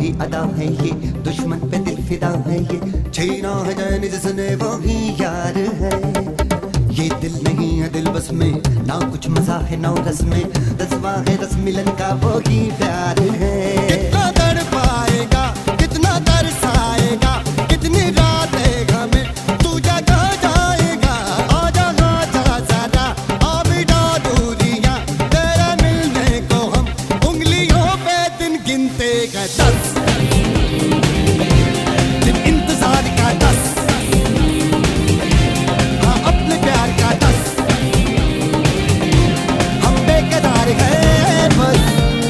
वही अदा है ये, दुश्मन पे दिल फिदा है ये, छीना है जान जिसने वही यार है। ये दिल नहीं है दिल बस में, ना कुछ मजा है ना रस में, दसवां है रस मिलन का वही प्यार है। कितना दर्द पाएगा, कितना तरसाएगा, कितनी रातें हमें तू जगा जाएगा। आजा आजा जरा आ मिटा दूरियां, तेरे मिलने को हम उंगलियों पे दिन गिनते गए 10 दिन इंतजार का 10, हाँ अपने प्यार का 10, हम बेकरार हैं बस।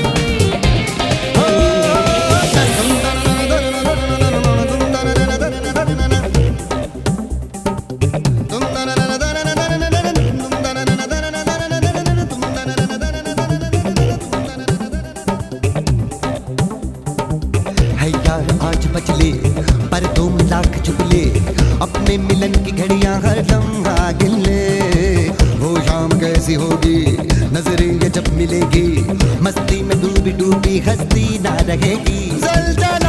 है यार आज बचले पर 2 लाख चुगले, अपने मिलन की घड़ियां हर लम्हा गिले। वो शाम कैसी होगी नजरें ये जब मिलेगी, मस्ती में डूबी डूबी हस्ती ना रहेगी। जल